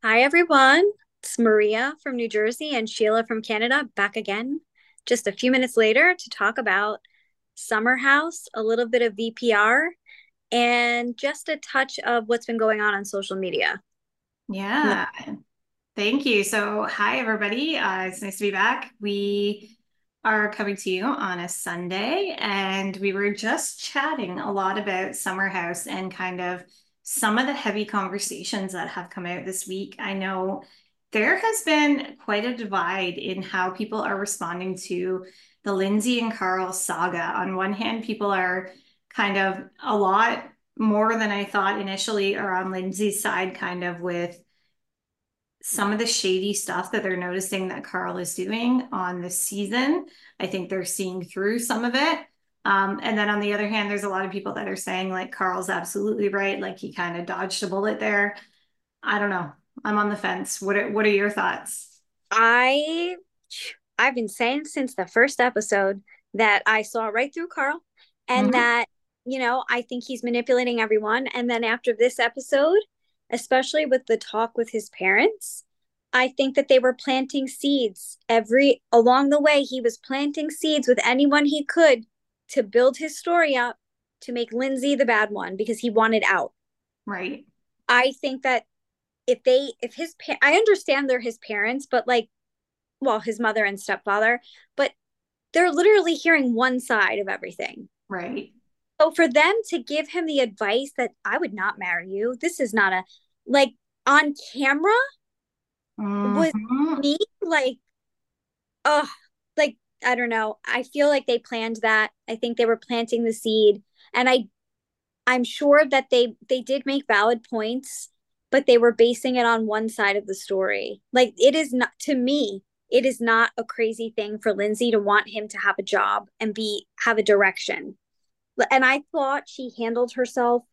Hi, everyone. It's Maria from New Jersey and Sheila from Canada back again just a few minutes later to talk about Summer House, a little bit of VPR, and just a touch of what's been going on social media. Yeah, thank you. So, hi everybody. It's nice to be back. We are coming to you on a Sunday, and we were just chatting a lot about Summer House and kind of some of the heavy conversations that have come out this week. I know there has been quite a divide in how people are responding to the Lindsay and Carl saga. On one hand, people are kind of a lot more than I thought initially are on Lindsay's side, kind of with some of the shady stuff that they're noticing that Carl is doing on this season. I think they're seeing through some of it. And then on the other hand, there's a lot of people that are saying like Carl's absolutely right, like he kind of dodged a bullet there. I don't know. I'm on the fence. What are your thoughts? I I've been saying since the first episode that I saw right through Carl and Mhm. that, I think he's manipulating everyone. And then after this episode, especially with the talk with his parents, I think that they were planting seeds every along the way. He was planting seeds with anyone he could to build his story up to make Lindsay the bad one because he wanted out. Right. I think that I understand they're his parents, but like, well, his mother and stepfather, but they're literally hearing one side of everything. Right. So for them to give him the advice that I would not marry you, this is not a like on camera was Mhm. me like, oh, like I don't know. I feel like they planned that. I think they were planting the seed, and I'm sure that they did make valid points, but they were basing it on one side of the story. Like it is not to me, it is not a crazy thing for Lindsay to want him to have a job and be have a direction. And I thought she handled herself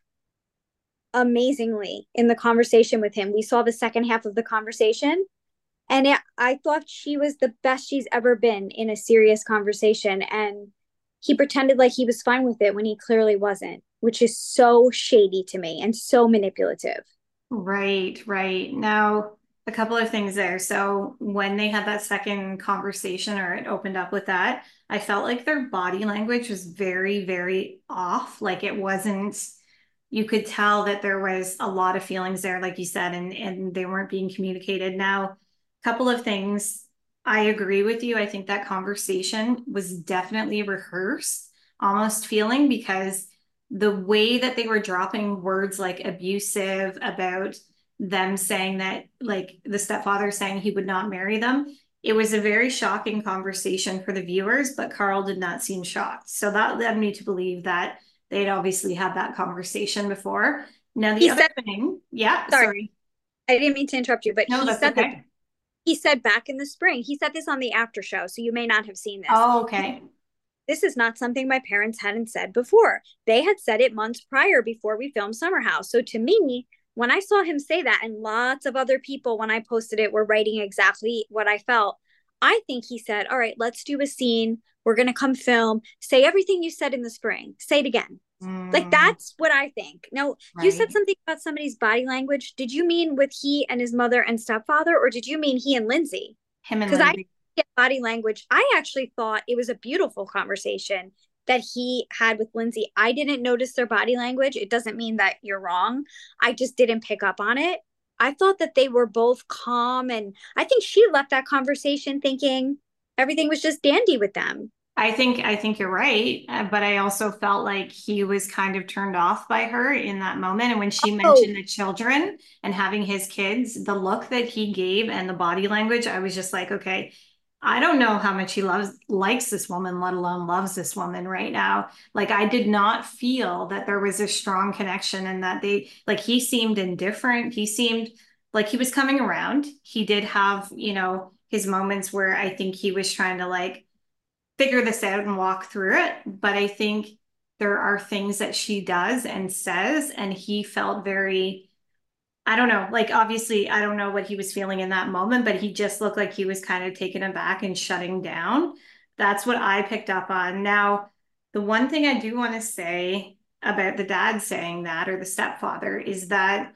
amazingly in the conversation with him. We saw the second half of the conversation, and I thought she was the best she's ever been in a serious conversation. And he pretended like he was fine with it when he clearly wasn't, which is so shady to me and so manipulative. Right, right. Now, a couple of things there. So, when they had that second conversation or it opened up with that, I felt like their body language was very, very off. Like it wasn't, you could tell that there was a lot of feelings there, like you said, and they weren't being communicated. Now, a couple of things. I agree with you. I think that conversation was definitely rehearsed, almost feeling because the way that they were dropping words like abusive about them saying that, like the stepfather saying he would not marry them, it was a very shocking conversation for the viewers, but Carl did not seem shocked. So that led me to believe that they'd obviously had that conversation before. Now, the He other said, thing, yeah, sorry, sorry. I didn't mean to interrupt you, but No, that's okay. he said back in the spring, he said this on the after show, so you may not have seen this. Oh, okay. This is not something my parents hadn't said before. They had said it months prior before we filmed Summer House. So to me, when I saw him say that, and lots of other people, when I posted it, were writing exactly what I felt, I think he said, all right, let's do a scene. We're going to come film. Say everything you said in the spring. Say it again. Like, Mm, that's what I think. Now, you said right. something about somebody's body language. Did you mean with he and his mother and stepfather, or did you mean he and Lindsay? Him and Because I Lindsay. get body language. I actually thought it was a beautiful conversation that he had with Lindsay. I didn't notice their body language. It doesn't mean that you're wrong. I just didn't pick up on it. I thought that they were both calm, and I think she left that conversation thinking everything was just dandy with them. I think you're right, but I also felt like he was kind of turned off by her in that moment. And when she Oh, mentioned the children and having his kids, the look that he gave and the body language, I was just like, okay, I don't know how much he likes this woman, let alone loves this woman right now. Like I did not feel that there was a strong connection and that they like he seemed indifferent. He seemed like he was coming around. He did have, his moments where I think he was trying to like figure this out and walk through it. But I think there are things that she does and says, and he felt very, I don't know, like obviously, I don't know what he was feeling in that moment, but he just looked like he was kind of taken aback and shutting down. That's what I picked up on. Now, the one thing I do want to say about the dad saying that or the stepfather is that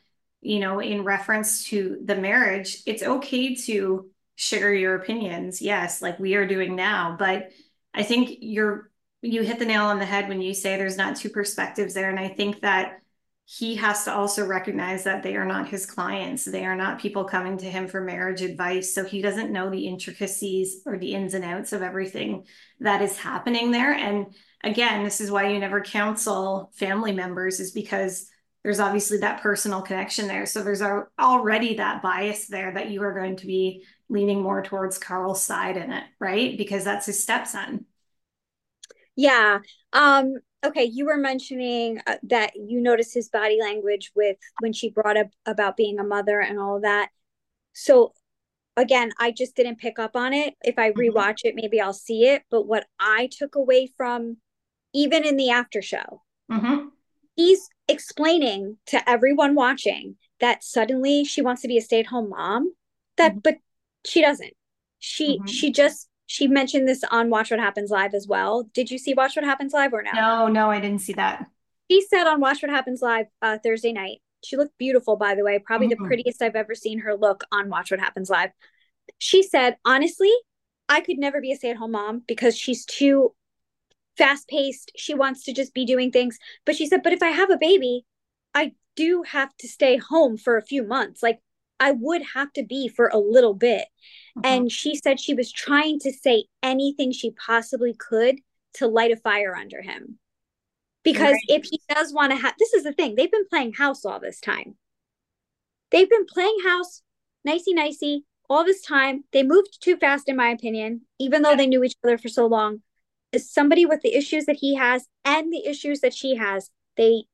in reference to the marriage, it's okay to share your opinions. Yes, like we are doing now. But I think you hit the nail on the head when you say there's not two perspectives there. And I think that he has to also recognize that they are not his clients. They are not people coming to him for marriage advice. So he doesn't know the intricacies or the ins and outs of everything that is happening there. And again, this is why you never counsel family members, is because there's obviously that personal connection there. So there's already that bias there that you are going to be leaning more towards Carl's side in it, right? Because that's his stepson. Yeah. Okay, you were mentioning that you noticed his body language with when she brought up about being a mother and all of that. So again, I just didn't pick up on it. If I Mm-hmm. rewatch it, maybe I'll see it. But what I took away from even in the after show, Mm-hmm. he's explaining to everyone watching that suddenly she wants to be a stay-at-home mom. But she doesn't. Mm-hmm. She mentioned this on Watch What Happens Live as well. Did you see Watch What Happens Live or no? No, no, I didn't see that. She said on Watch What Happens Live Thursday night. She looked beautiful, by the way, probably the Mm-hmm. prettiest I've ever seen her look on Watch What Happens Live. She said, honestly, I could never be a stay-at-home mom because she's too fast paced. She wants to just be doing things. But she said, but if I have a baby, I do have to stay home for a few months. Like I would have to be for a little bit. Mm-hmm. And she said she was trying to say anything she possibly could to light a fire under him. Because Right. if he does want to have, this is the thing, they've been playing house all this time. They've been playing house, nicey nicey, all this time. They moved too fast, in my opinion, even though they knew each other for so long. As somebody with the issues that he has and the issues that she has, they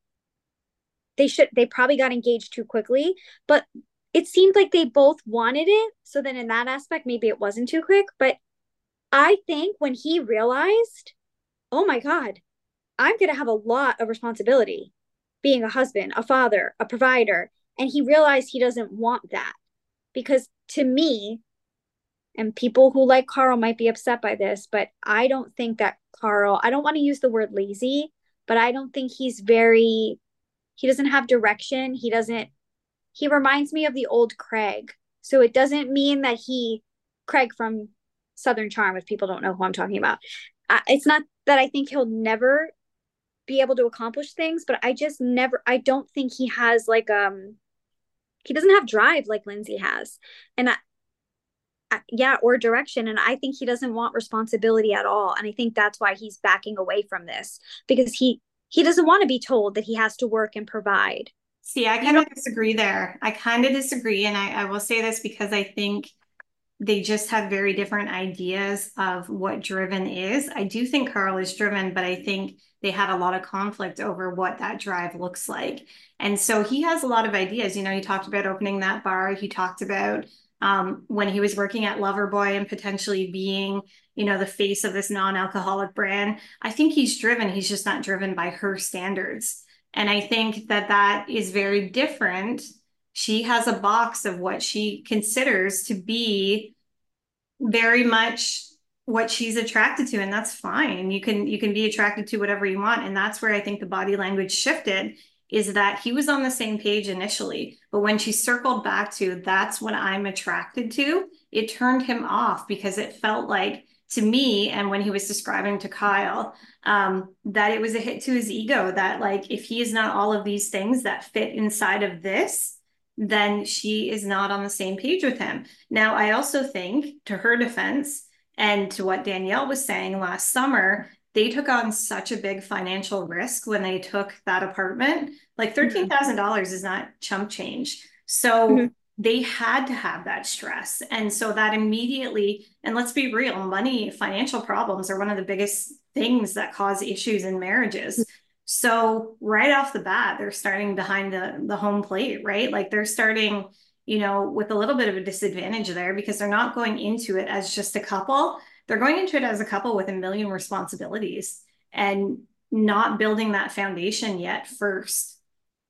they probably got engaged too quickly. But it seemed like they both wanted it. So then in that aspect, maybe it wasn't too quick. But I think when he realized, oh my God, I'm gonna have a lot of responsibility being a husband, a father, a provider. And he realized he doesn't want that. Because to me, and people who like Carl might be upset by this, but I don't think that Carl, I don't want to use the word lazy, but I don't think he doesn't have direction. He reminds me of the old Craig. So it doesn't mean that Craig from Southern Charm, if people don't know who I'm talking about. It's not that I think he'll never be able to accomplish things, but I don't think he doesn't have drive like Lindsay has. And yeah, or direction. And I think he doesn't want responsibility at all. And I think that's why he's backing away from this because he doesn't want to be told that he has to work and provide. See, I You kind know, of disagree there. I kind of disagree. And I will say this because I think they just have very different ideas of what driven is. I do think Carl is driven, but I think they had a lot of conflict over what that drive looks like. And so he has a lot of ideas. He talked about opening that bar. He talked about when he was working at Loverboy and potentially being, the face of this non-alcoholic brand. I think he's driven. He's just not driven by her standards. And I think that that is very different. She has a box of what she considers to be very much what she's attracted to, and that's fine. You can be attracted to whatever you want, and that's where I think the body language shifted, is that he was on the same page initially, but when she circled back to that's what I'm attracted to, it turned him off because it felt like to me, and when he was describing to Kyle, that it was a hit to his ego, that like if he is not all of these things that fit inside of this, then she is not on the same page with him. Now, I also think, to her defense, and to what Danielle was saying last summer, they took on such a big financial risk when they took that apartment. Like mm-hmm, $13,000 is not chump change. mm-hmm, So they had to have that stress. And so that immediately, and let's be real, money, financial problems are one of the biggest things that cause issues in marriages. So right off the bat, they're starting behind the home plate, right? Like they're starting, with a little bit of a disadvantage there because they're not going into it as just a couple. They're going into it as a couple with a million responsibilities and not building that foundation yet first.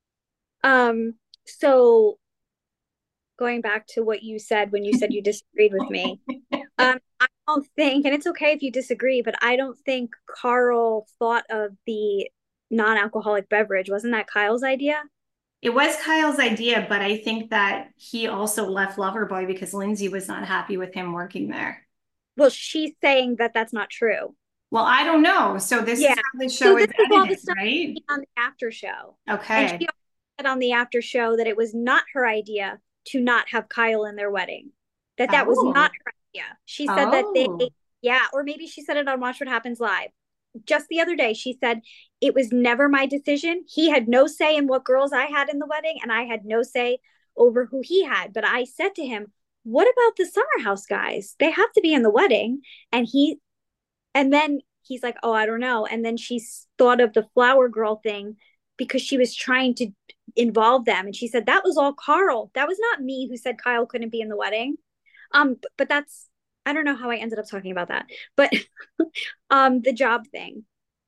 so going back to what you said when you said you disagreed with me, I don't think, and it's okay if you disagree, but I don't think Carl thought of the non-alcoholic beverage. Wasn't that Kyle's idea? It was Kyle's idea, but I think that he also left Loverboy because Lindsay was not happy with him working there. Well, she's saying that that's not true. Well, I don't know. So this Yeah. is how the So show is this is all the edited, stuff right? on the after show. And she Okay. said on the after show that it was not her idea to not have Kyle in their wedding. That was not Oh, her idea. She said that oh, yeah, or maybe she said it on Watch What Happens Live. Just the other day, she said it was never my decision. He had no say in what girls I had in the wedding, and I had no say over who he had. But I said to him, what about the summer house guys? They have to be in the wedding. And then he's like, oh, I don't know. And then she thought of the flower girl thing because she was trying to involve them. And she said, that was all Carl. That was not me who said Kyle couldn't be in the wedding. But that's, I don't know how I ended up talking about that. But the job thing.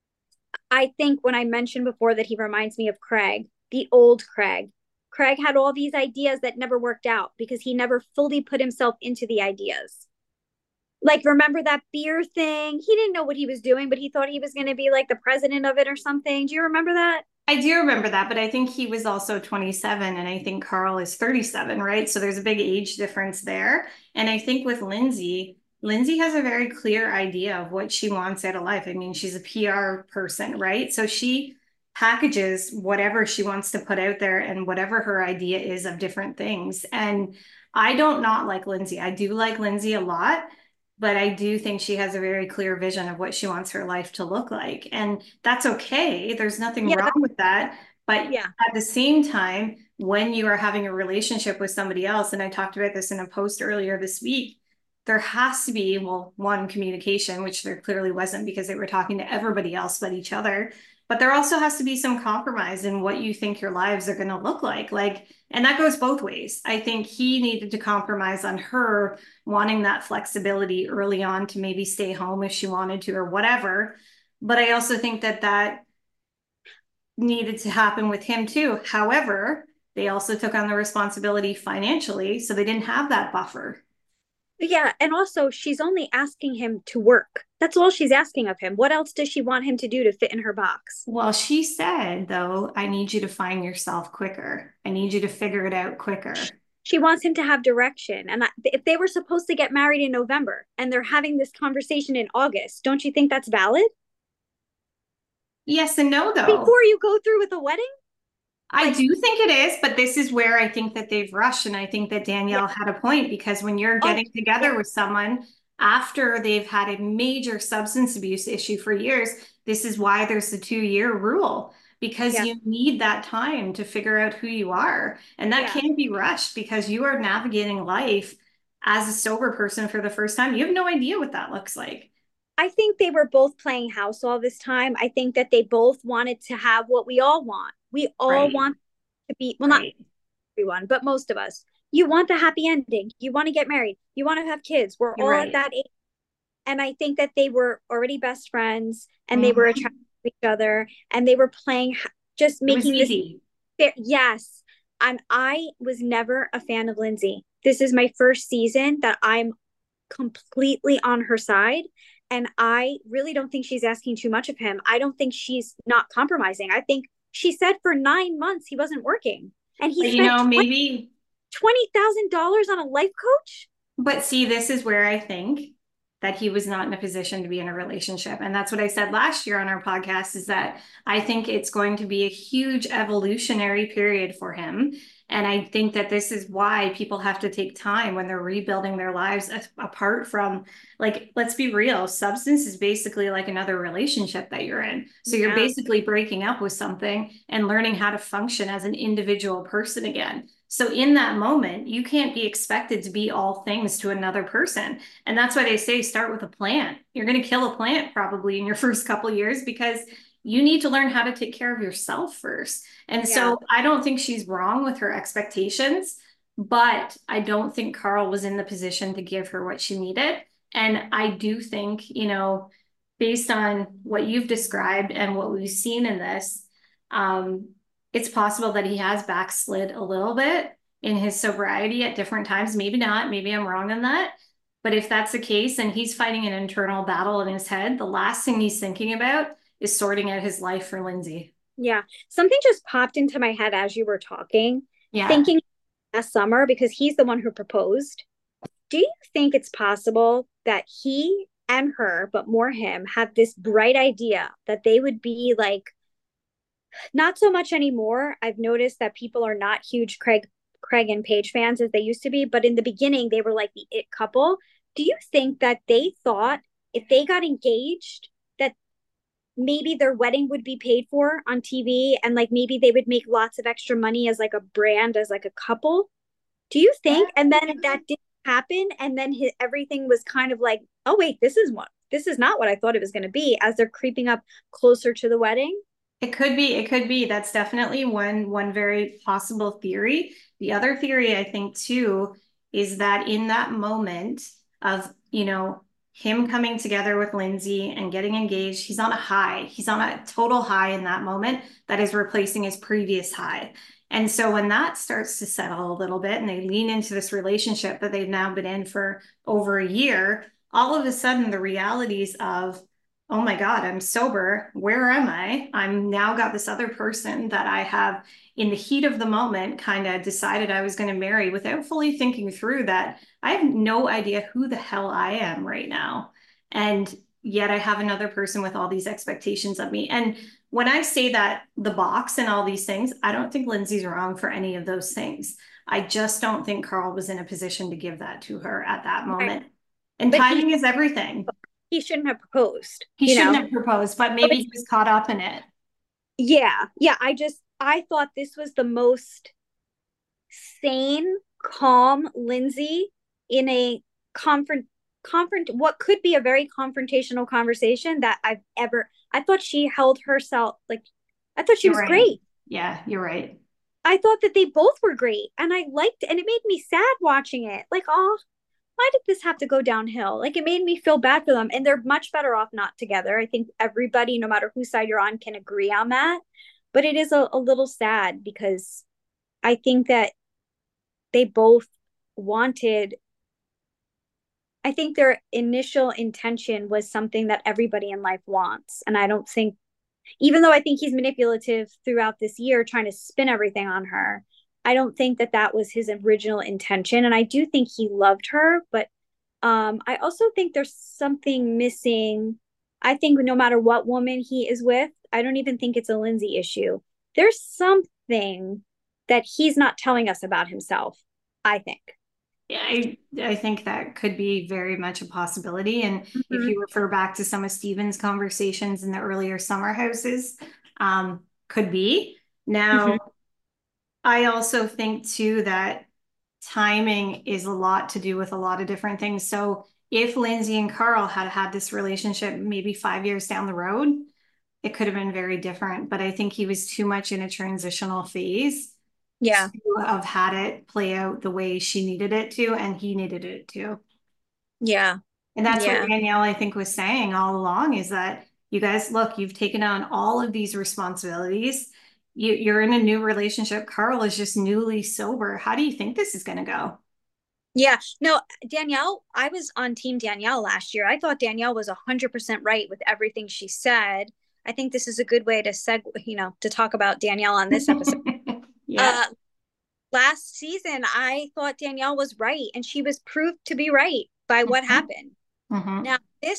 I think when I mentioned before that he reminds me of Craig, the old Craig. Craig had all these ideas that never worked out because he never fully put himself into the ideas. Like, remember that beer thing? He didn't know what he was doing, but he thought he was going to be like the president of it or something. Do you remember that? I do remember that, but I think he was also 27 and I think Carl is 37, right? So there's a big age difference there. And I think with Lindsay, Lindsay has a very clear idea of what she wants out of life. I mean, she's a PR person, right? So she packages whatever she wants to put out there and whatever her idea is of different things. And I don't not like Lindsay. I do like Lindsay a lot, but I do think she has a very clear vision of what she wants her life to look like. And that's okay. There's nothing Yeah, wrong with that. But yeah, at the same time, when you are having a relationship with somebody else, and I talked about this in a post earlier this week, there has to be, well, one, communication, which there clearly wasn't because they were talking to everybody else but each other. But there also has to be some compromise in what you think your lives are going to look like. And that goes both ways. I think he needed to compromise on her wanting that flexibility early on to maybe stay home if she wanted to or whatever. But I also think that that needed to happen with him too. However, they also took on the responsibility financially, so they didn't have that buffer. yeah. And also, she's only asking him to work. That's all she's asking of him. What else does she want him to do to fit in her box? Well, she said, though, I need you to find yourself quicker. I need you to figure it out quicker. She wants him to have direction. And if they were supposed to get married in November and they're having this conversation in August, don't you think that's valid? Yes and no, though. Before you go through with a wedding? I Like, do think it is, but this is where I think that they've rushed. And I think that yeah. Danielle had a point because when you're Oh, getting yeah, together with someone after they've had a major substance abuse issue for years, this is why there's the 2-year rule because yeah, you need that time to figure out who you are. And that yeah. can't be rushed because you are navigating life as a sober person for the first time. You have no idea what that looks like. I think they were both playing house all this time. I think that they both wanted to have what we all want. We all Right. want to be, well, not Right. everyone, but most of us. You want the happy ending. You want to get married. You want to have kids. We're You're all at right. that age. And I think that they were already best friends and they were Mhm. attracted to each other and they were playing, just It was making this easy. fair. Yes. And I was never a fan of Lindsay. This is my first season that I'm completely on her side. And I really don't think she's asking too much of him. I don't think she's not compromising. I think she said for 9 months he wasn't working. And he But spent maybe $20,000 on a life coach. But see, this is where I think that he was not in a position to be in a relationship. And that's what I said last year on our podcast is that I think it's going to be a huge evolutionary period for him. And I think that this is why people have to take time when they're rebuilding their lives apart from, like, let's be real, substance is basically like another relationship that you're in. So you're Yeah. basically breaking up with something and learning how to function as an individual person again. So in that moment, you can't be expected to be all things to another person. And that's why they say start with a plant. You're going to kill a plant probably in your first couple of years because you need to learn how to take care of yourself first. And Yeah. so I don't think she's wrong with her expectations, but I don't think Carl was in the position to give her what she needed. And I do think, based on what you've described and what we've seen in this, um, it's possible that he has backslid a little bit in his sobriety at different times. Maybe not. Maybe I'm wrong on that. But if that's the case and he's fighting an internal battle in his head, the last thing he's thinking about is sorting out his life for Lindsay. Yeah. Something just popped into my head as you were talking, Yeah. thinking last summer, because he's the one who proposed. Do you think it's possible that he and her, but more him, have this bright idea that they would be like, not so much anymore? I've noticed that people are not huge Craig and Paige fans as they used to be, but in the beginning they were like the it couple. Do you think that they thought if they got engaged that maybe their wedding would be paid for on TV and like maybe they would make lots of extra money as like a brand, as like a couple? Do you think? And then that didn't happen, and then everything was kind of like, oh wait, this is not what I thought it was going to be as they're creeping up closer to the wedding. It could be, it could be. That's definitely one very possible theory. The other theory I think too is that in that moment of, him coming together with Lindsay and getting engaged, he's on a high. He's on a total high in that moment that is replacing his previous high. And so when that starts to settle a little bit and they lean into this relationship that they've now been in for over a year, all of a sudden the realities of, oh my God, I'm sober. Where am I? I'm now got this other person that I have in the heat of the moment kind of decided I was going to marry without fully thinking through that I have no idea who the hell I am right now. And yet I have another person with all these expectations of me. And when I say that the box and all these things, I don't think Lindsay's wrong for any of those things. I just don't think Carl was in a position to give that to her at that Right. moment. And But timing is everything. he shouldn't have proposed, He you shouldn't know? have proposed, but So maybe it's, he was caught up in it. yeah. Yeah. I thought this was the most sane, calm Lindsay in a what could be a very confrontational conversation that I thought she held herself like, I thought she You're was right. great. Yeah, you're right. I thought that they both were great and I liked, and it made me sad watching it. Like, oh, why did this have to go downhill? Like, it made me feel bad for them, and they're much better off not together. I think everybody, no matter whose side you're on, can agree on that. But it is a little sad because I think that they both wanted, I think their initial intention was something that everybody in life wants. And I don't think, even though I think he's manipulative throughout this year, trying to spin everything on her, I don't think that that was his original intention. And I do think he loved her, but I also think there's something missing. I think no matter what woman he is with, I don't even think it's a Lindsay issue. There's something that he's not telling us about himself, I think. Yeah, I think that could be very much a possibility. And if Mm-hmm. you refer back to some of Stephen's conversations in the earlier summer houses, could be. Mm-hmm. Now, I also think too that timing is a lot to do with a lot of different things. So if Lindsay and Carl had had this relationship maybe 5 years down the road, it could have been very different. But I think he was too much in a transitional phase Yeah. to have had it play out the way she needed it to, and he needed it to. Yeah. And that's what Yeah. Danielle, I think, was saying all along is that you guys, look, you've taken on all of these responsibilities. You're in a new relationship. Carl is just newly sober. How do you think this is going to go? Yeah. No, Danielle, I was on team Danielle last year. I thought Danielle was 100% right with everything she said. I think this is a good way to to talk about Danielle on this episode. Yeah. Uh, Last season, I thought Danielle was right, and she was proved to be right by what Mhm. happened. Mhm. Now,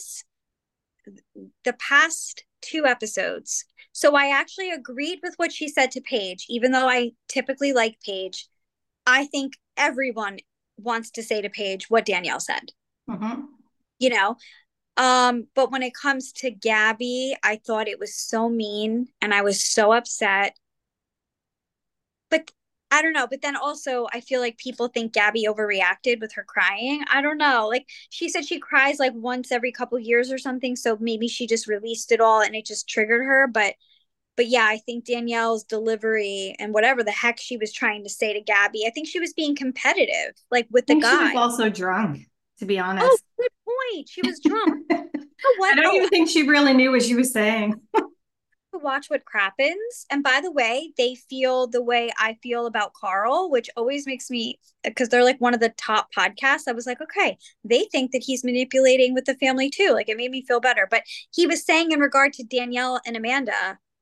the past two episodes, so I actually agreed with what she said to Paige, even though I typically like Paige. I think everyone wants to say to Paige what Danielle said, Mhm. you know? But when it comes to Gabby, I thought it was so mean and I was so upset. But I don't know. But then also, I feel like people think Gabby overreacted with her crying. I don't know. Like she said, she cries like once every couple years or something. So maybe she just released it all and it just triggered her. But yeah, I think Danielle's delivery and whatever the heck she was trying to say to Gabby, I think she was being competitive, like with I the think she guy. was also drunk, to be Oh, honest. good point. She was drunk. Oh, I what? don't Oh, even think she really knew what she was saying. watch what crappens. And by the way, they feel the way I feel about Carl, which always makes me, because they're like one of the top podcasts. I was like, okay, they think that he's manipulating with the family too. Like it made me feel better. But he was saying in regard to Danielle and Amanda,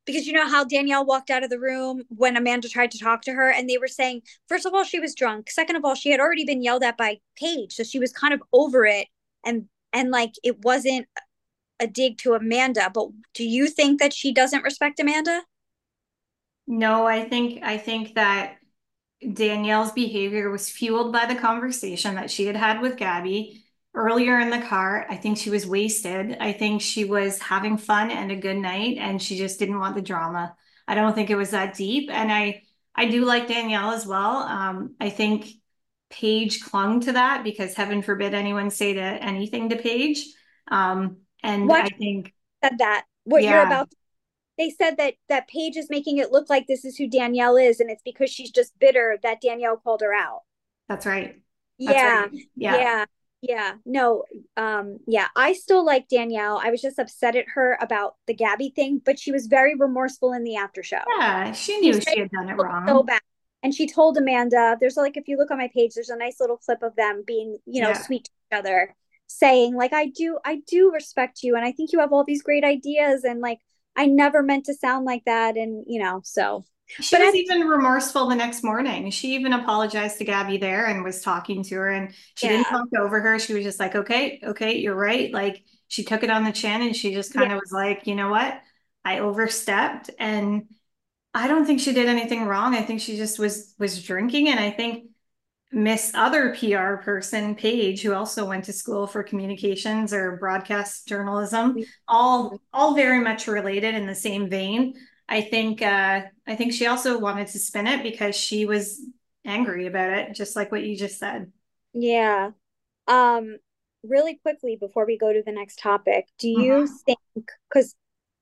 because you know how Danielle walked out of the room when Amanda tried to talk to her, and they were saying, first of all, she was drunk. Second of all, she had already been yelled at by Paige, so she was kind of over it, and like it wasn't a dig to Amanda. But do you think that she doesn't respect Amanda? No, I think that Danielle's behavior was fueled by the conversation that she had had with Gabby earlier in the car. I think she was wasted. I think she was having fun and a good night, and she just didn't want the drama. I don't think it was that deep. And I do like Danielle as well. I think Paige clung to that because heaven forbid anyone say to anything to Paige. And I Watch think, said that what you're yeah, about. They said that Paige is making it look like this is who Danielle is, and it's because she's just bitter that Danielle called her out. that's right. That's Yeah, right. Yeah. yeah, yeah. No, yeah. I still like Danielle. I was just upset at her about the Gabby thing, but she was very remorseful in the after show. Yeah, she She knew said she had done it she felt so wrong. bad. And she told Amanda, there's like, if you look on my page, there's a nice little clip of them being, Yeah. sweet to each other, saying, like, I do respect you. And I think you have all these great ideas. And like, I never meant to sound like that. And, so, She but was at, even remorseful the next morning. She even apologized to Gabby there and was talking to her, and she didn't yeah, talk over her. She was just like, okay, okay, you're right. Like she took it on the chin and she just yeah, kind of was like, you know what? I overstepped, and I don't think she did anything wrong. I think she just was drinking, and I think Miss other PR person, Paige, who also went to school for communications or broadcast journalism, all very much related in the same vein. I think she also wanted to spin it because she was angry about it, just like what you just said. yeah. Um, Really quickly before we go to the next topic, do you Mhm. think, because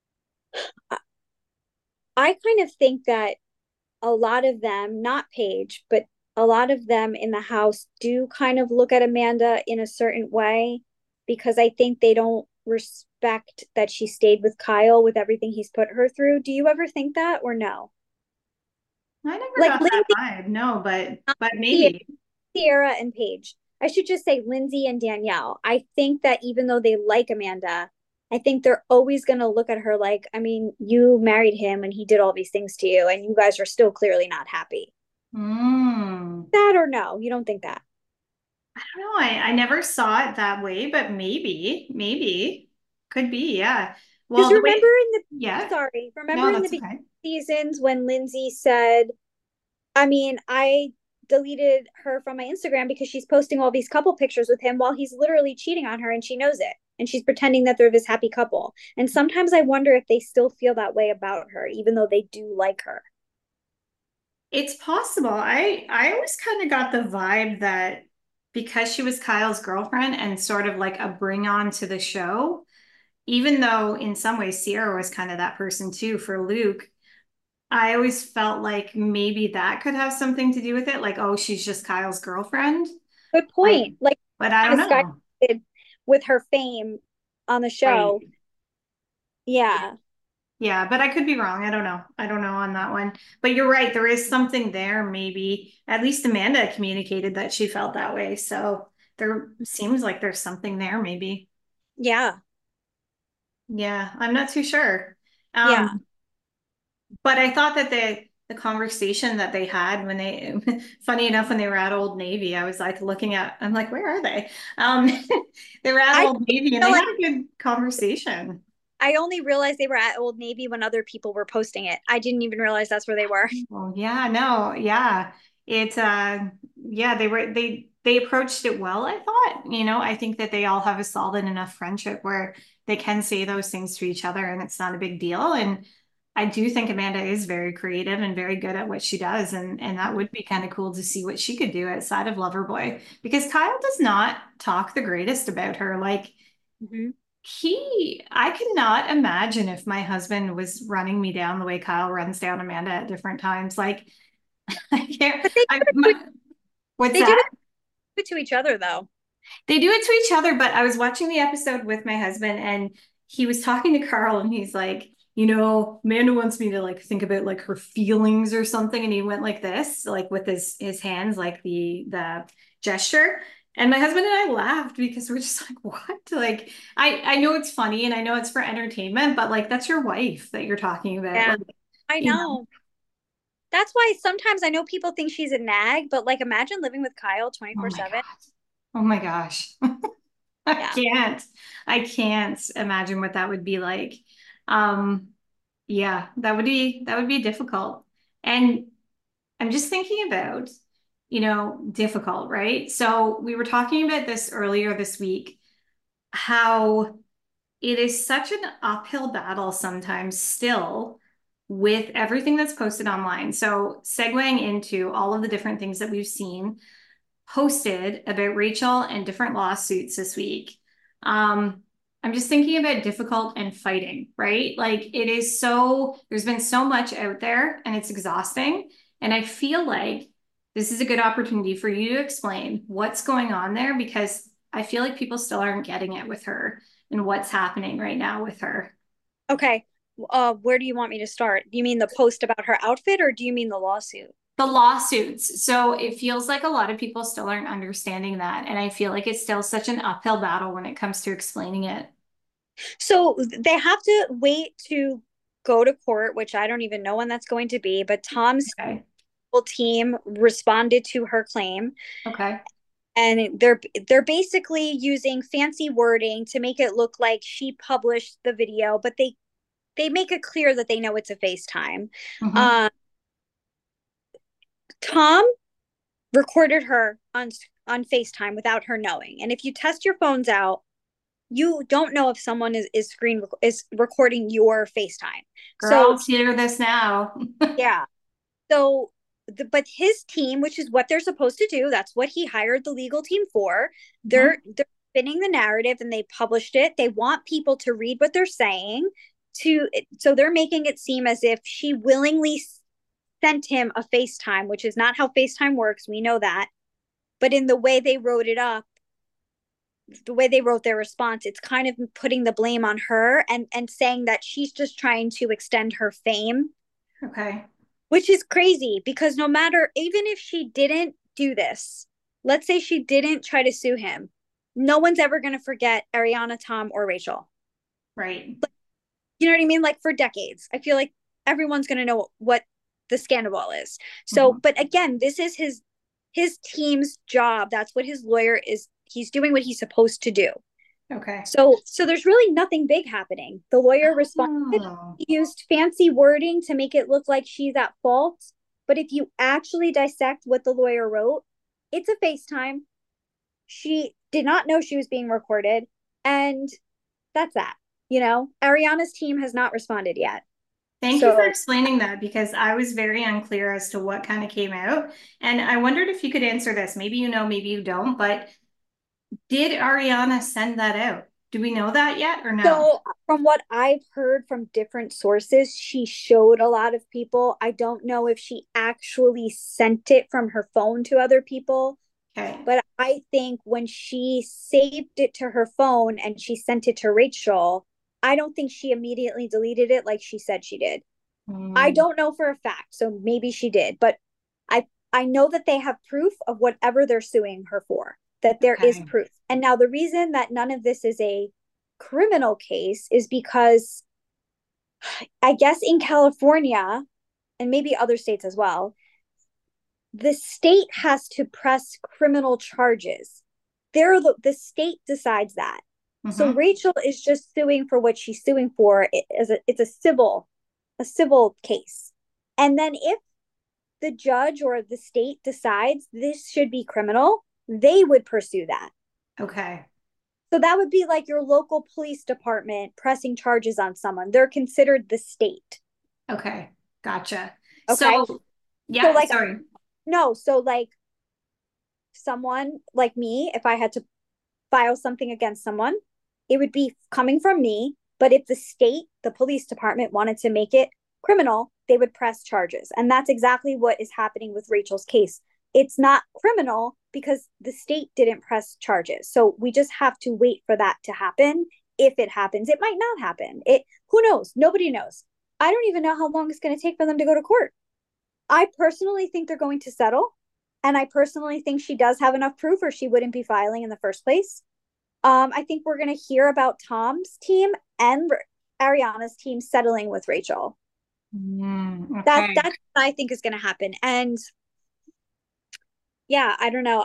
I kind of think that a lot of them, not Paige, but a lot of them in the house do kind of look at Amanda in a certain way because I think they don't respect that she stayed with Kyle with everything he's put her through. Do you ever think that or no? I never Like got that Lindsay, vibe, no, but maybe. Sierra, and Paige. I should just say Lindsay and Danielle. I think that even though they like Amanda, I think they're always going to look at her like, I mean, you married him and he did all these things to you, and you guys are still clearly not happy. Mm. That or no? You don't think that? I don't know. I never saw it that way, but maybe could be. Yeah. Because Well, the way, yeah, remember no, in the that's beginning okay. seasons when Lindsay said, I mean, I deleted her from my Instagram because she's posting all these couple pictures with him while he's literally cheating on her and she knows it. And she's pretending that they're this happy couple. And sometimes I wonder if they still feel that way about her, even though they do like her. It's possible. I always kind of got the vibe that because she was Kyle's girlfriend and sort of like a bring on to the show, even though in some ways Sierra was kind of that person too for Luke, I always felt like maybe that could have something to do with it. Like, oh, she's just Kyle's girlfriend. Good Like, point. Like but I don't kind of know. skyrocketed with her fame on the Right. show. Yeah. Yeah, but I could be wrong. I don't know. I don't know on that one. But you're right. There is something there. Maybe at least Amanda communicated that she felt that way. So there seems like there's something there, maybe. Yeah. Yeah, I'm not too sure. Yeah. Um, but I thought that the conversation that they had when they, funny enough, when they were at Old Navy, I was like looking at, I'm like, where are they? Um, they were at I Old Navy and feel they like had a good conversation. I only realized they were at Old Navy when other people were posting it. I didn't even realize that's where they were. Oh yeah, no, yeah. It yeah, they approached it well, I thought. I think that they all have a solid enough friendship where they can say those things to each other and it's not a big deal. And I do think Amanda is very creative and very good at what she does. And that would be kind of cool to see what she could do outside of Loverboy. Because Kyle does not talk the greatest about her. Like Mhm. I cannot imagine if my husband was running me down the way Kyle runs down Amanda at different times. Like, I can't, But they I, do it my, to, what's they do that? it to each other though. They do it to each other, but I was watching the episode with my husband and he was talking to Carl and he's like, Amanda wants me to like think about like her feelings or something. And he went like this, like with his hands, like the gesture. And my husband and I laughed because we're just like, what? Like, I know it's funny and I know it's for entertainment, but like that's your wife that you're talking about. Yeah, Like, I you know, know. That's why sometimes I know people think she's a nag, but like imagine living with Kyle oh my 24/7. God. Oh my gosh. I Yeah. can't. I can't imagine what that would be like. Um, yeah, that would be difficult. And I'm just thinking about, difficult, right? So we were talking about this earlier this week, how it is such an uphill battle sometimes still with everything that's posted online. So segueing into all of the different things that we've seen posted about Rachel and different lawsuits this week. Um, I'm just thinking about difficult and fighting, right? Like there's been so much out there and it's exhausting. And I feel like this is a good opportunity for you to explain what's going on there because I feel like people still aren't getting it with her and what's happening right now with her. Okay. Where do you want me to start? Do you mean the post about her outfit or do you mean the lawsuit? The lawsuits. So it feels like a lot of people still aren't understanding that. And I feel like it's still such an uphill battle when it comes to explaining it. So they have to wait to go to court, which I don't even know when that's going to be, but Tom's Okay. team responded to her claim Okay. and they're basically using fancy wording to make it look like she published the video, but they make it clear that they know it's a FaceTime. Mm-hmm. Um, Tom recorded her on FaceTime without her knowing. And if you test your phones out, you don't know if someone is recording your FaceTime. So Girls, hear this now. yeah. So but his team, which is what they're supposed to do, that's what he hired the legal team for. Mm-hmm. They're spinning the narrative and they published it. They want people to read what they're saying to so they're making it seem as if she willingly sent him a FaceTime, which is not how FaceTime works. We know that. But in the way they wrote it up, the way they wrote their response, it's kind of putting the blame on her and saying that she's just trying to extend her fame, Okay. which is crazy because no matter, even if she didn't do this, let's say she didn't try to sue him, no one's ever going to forget Ariana, Tom, or Rachel. Right. You know what I mean? Like for decades, I feel like everyone's going to know what the scandal is. So, Mm-hmm. but again, this is his team's job. That's what his lawyer is. He's doing what he's supposed to do. Okay. So there's really nothing big happening. The lawyer responded. Oh, He used fancy wording to make it look like she's at fault. But if you actually dissect what the lawyer wrote, it's a FaceTime. She did not know she was being recorded. And that's that. Ariana's team has not responded yet. thank you for So explaining that because I was very unclear as to what kind of came out. And I wondered if you could answer this. Maybe you know, maybe you don't, but did Ariana send that out? Do we know that yet or no? So, from what I've heard from different sources, she showed a lot of people. I don't know if she actually sent it from her phone to other people, Okay. but I think when she saved it to her phone and she sent it to Rachel, I don't think she immediately deleted it like she said she did. I Mm, don't know for a fact, so maybe she did, but I I know that they have proof of whatever they're suing her for, that there is okay. proof. And now the reason that none of this is a criminal case is because I guess in California and maybe other states as well, the state has to press criminal charges. The state decides that. So Mm-hmm. Rachel is just suing for what she's suing for. It's a civil case. And then if the judge or the state decides this should be criminal, they would pursue that. Okay. So that would be like your local police department pressing charges on someone. They're considered the state. Okay. Gotcha. Okay. So, So yeah, like sorry. no, so like someone like me, if I had to file something against someone, it would be coming from me. But if the state, the police department wanted to make it criminal, they would press charges. And that's exactly what is happening with Rachel's case. It's not criminal because the state didn't press charges. So we just have to wait for that to happen. If it happens, it might not happen. Who knows? Nobody knows. I don't even know how long it's going to take for them to go to court. I personally think they're going to settle. And I personally think she does have enough proof or she wouldn't be filing in the first place. I think we're going to hear about Tom's team and Ariana's team settling with Rachel. Okay. That's what I think is going to happen. And yeah, I don't know.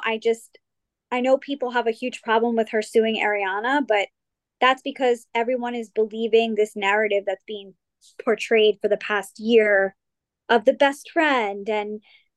I know people have a huge problem with her suing Ariana, but that's because everyone is believing this narrative that's being portrayed for the past year of the best friend, and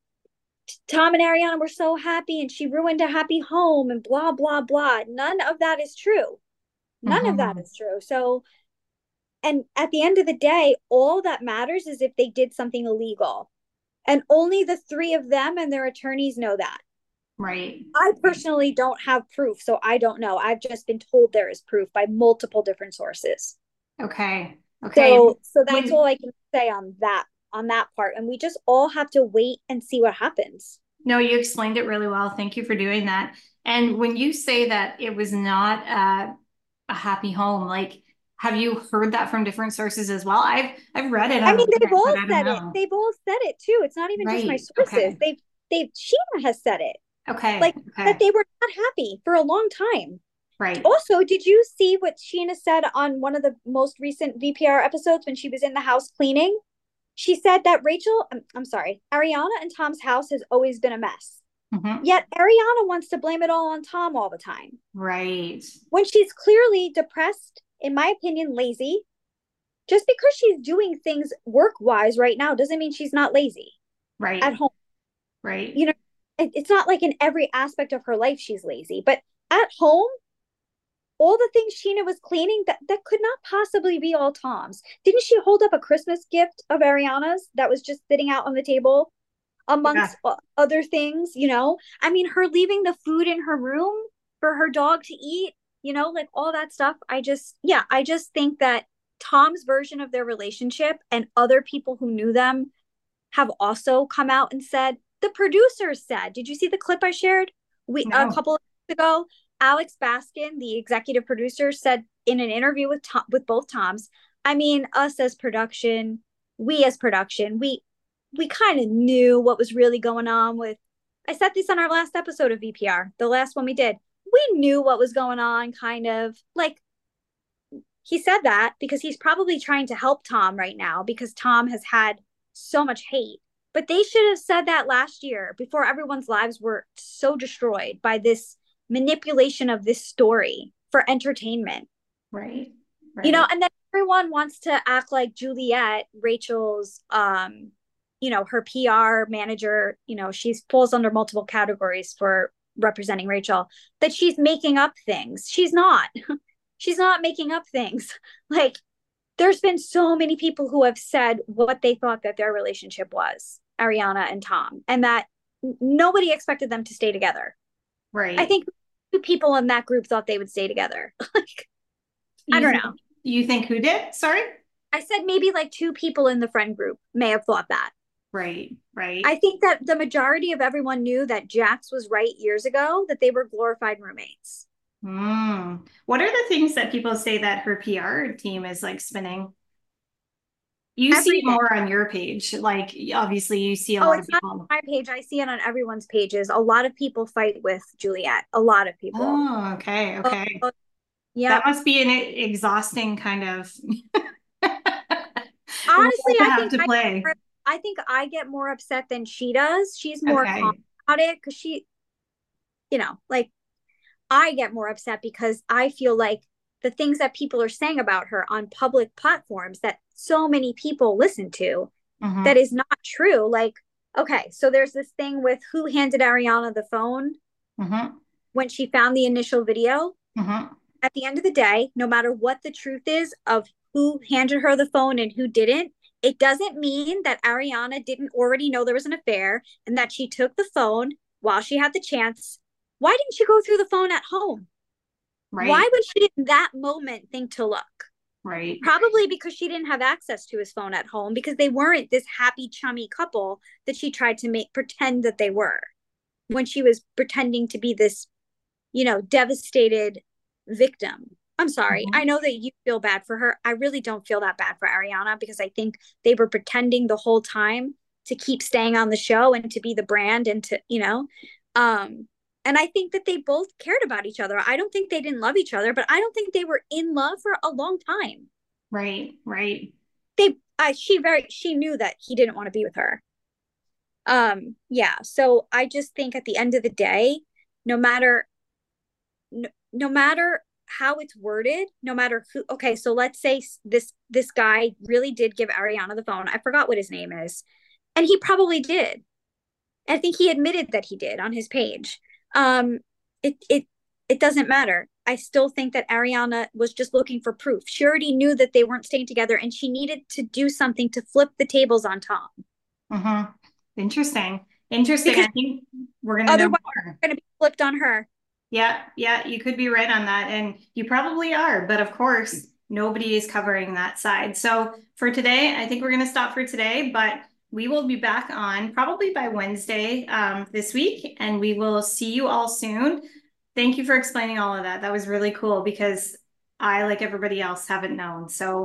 Tom and Ariana were so happy and she ruined a happy home and blah blah blah. None of that is true. None of that Mm-hmm. is true. So, and at the end of the day, all that matters is if they did something illegal. And only the three of them and their attorneys know that. Right. I personally don't have proof, so I don't know. I've just been told there is proof by multiple different sources. Okay. Okay. So that's all When I can say on that part. And we just all have to wait and see what happens. No, you explained it really well. Thank you for doing that. And when you say that it was not a happy home, like have you heard that from different sources as well? I've read it I mean, they've online, but all I don't said it. know. They've all said it too. It's not even just my Right. sources. Okay. They've Sheena has said it. Okay. Like that Okay. they were not happy for a long time. Right. Also, did you see what Sheena said on one of the most recent VPR episodes when she was in the house cleaning? She said that I'm sorry, Ariana and Tom's house has always been a mess. Hmm. Yet Ariana wants to blame it all on Tom all the time. Right. When she's clearly depressed, in my opinion, lazy. Just because she's doing things work wise right now doesn't mean she's not lazy at Right. home. Right. You know, it's not like in every aspect of her life she's lazy, but at home, all the things Sheena was cleaning that could not possibly be all Tom's. Didn't she hold up a Christmas gift of Ariana's that was just sitting out on the table Yeah. amongst other things? I mean, her leaving the food in her room for her dog to eat, like all that stuff. I just think that Tom's version of their relationship and other people who knew them have also come out and said, the producers said, did you see the clip I shared a No. couple of weeks ago? Alex Baskin, the executive producer, said in an interview with both Toms, I mean, us as production, we as production, we kind of knew what was really going on with. I said this on our last episode of VPR, the last one we did. We knew what was going on, kind of like he said that because he's probably trying to help Tom right now because Tom has had so much hate. But they should have said that last year before everyone's lives were so destroyed by this manipulation of this story for entertainment. Right. Right. And then everyone wants to act like Juliet, Rachel's her PR manager, she falls under multiple categories for representing Rachel, that she's making up things. She's not. She's not making up things. Like, there's been so many people who have said what they thought that their relationship was, Ariana and Tom, and that nobody expected them to stay together. I Right. think two people in that group thought they would stay together. Like, I You don't think know. you think who did? Sorry? I said maybe like two people in the friend group may have thought that. Right. Right. I think that the majority of everyone knew that Jax was right years ago, that they were glorified roommates. What are the things that people say that her PR team is like spinning? You see it Everything. more on your page. Like, obviously, you see a Oh, lot of it's not people. on my page. I see it on everyone's pages. A lot of people fight with Juliet. A lot of people. Oh, okay. Oh, Okay. oh, That yep. must be an exhausting kind of Honestly, role to have to play. I think I get more upset than she does. She's more calm Okay. about it because like I get more upset because I feel like the things that people are saying about her on public platforms that so many people listen to, that Mm-hmm. is not true. Like, okay, so there's this thing with who handed Ariana the phone Mm-hmm. when she found the initial video. Mm-hmm. At the end of the day, no matter what the truth is of who handed her the phone and who didn't, it doesn't mean that Ariana didn't already know there was an affair and that she took the phone while she had the chance. Why didn't she go through the phone at home? Why Right. would she in that moment think to look? Right. Probably because she didn't have access to his phone at home because they weren't this happy, chummy couple that she tried to make pretend that they were when she was pretending to be this, devastated victim. I'm sorry. I Mm-hmm. know that you feel bad for her. I really don't feel that bad for Ariana because I think they were pretending the whole time to keep staying on the show and to be the brand and to, and I think that they both cared about each other. I don't think they didn't love each other, but I don't think they were in love for a long time. Right, right. She knew that he didn't want to be with her. Yeah. So I just think at the end of the day, no matter no matter how it's worded, no matter who, okay, so let's say this guy really did give Ariana the phone. I forgot what his name is. And he probably did. I think he admitted that he did on his page. Um, it doesn't matter. I still think that Ariana was just looking for proof. She already knew that they weren't staying together, and she needed to do something to flip the tables on Tom. Mm-hmm. Interesting. Interesting. Because I think we're going to know otherwise, more. it's going to be flipped on her. Yeah, yeah, you could be right on that. And you probably are. But of course, nobody is covering that side. So for today, I think we're going to stop for today. But we will be back on probably by Wednesday this week. And we will see you all soon. Thank you for explaining all of that. That was really cool because I, like everybody else, haven't known. So